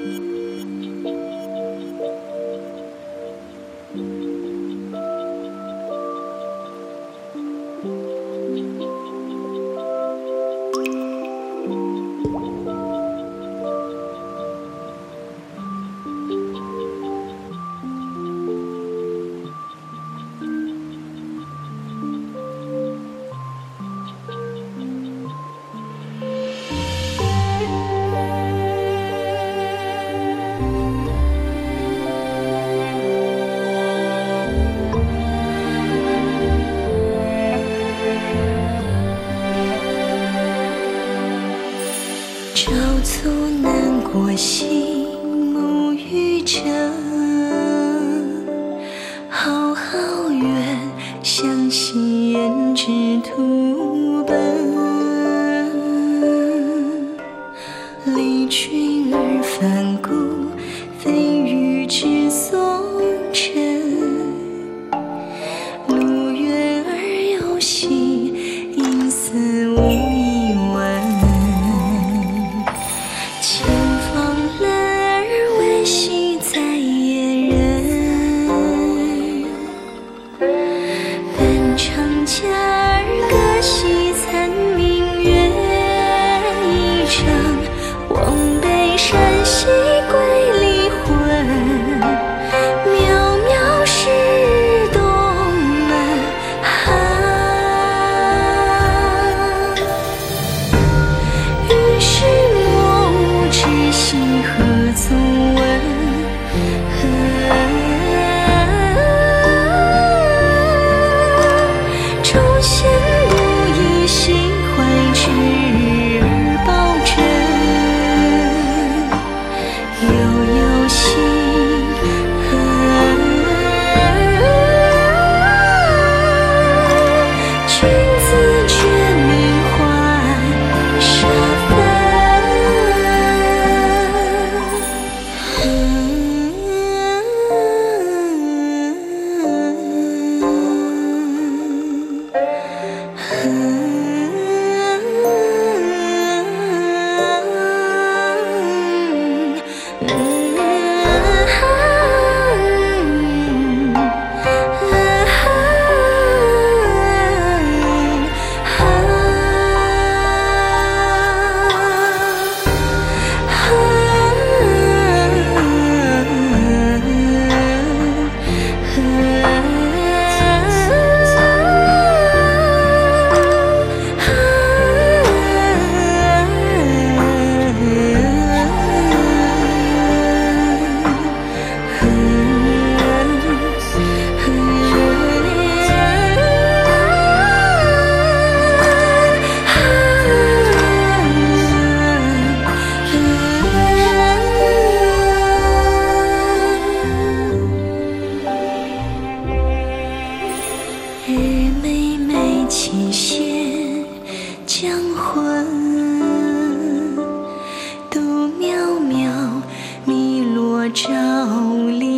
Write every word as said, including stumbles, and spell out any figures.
朝促南国西，沐雨者，浩浩远，向西胭脂途奔。离君而返顾，非欲之所陈。路远而有兮，因思无一问。前方冷而未息，在野人。半长假而歌兮，残明月一场。望北山兮，归离魂。渺渺是东门寒。于是莫无知兮，何足问？周先不以心怀之而报真。悠悠兮，君自觉名唤沙分。日妹妹起现将昏，独渺渺，迷落照里。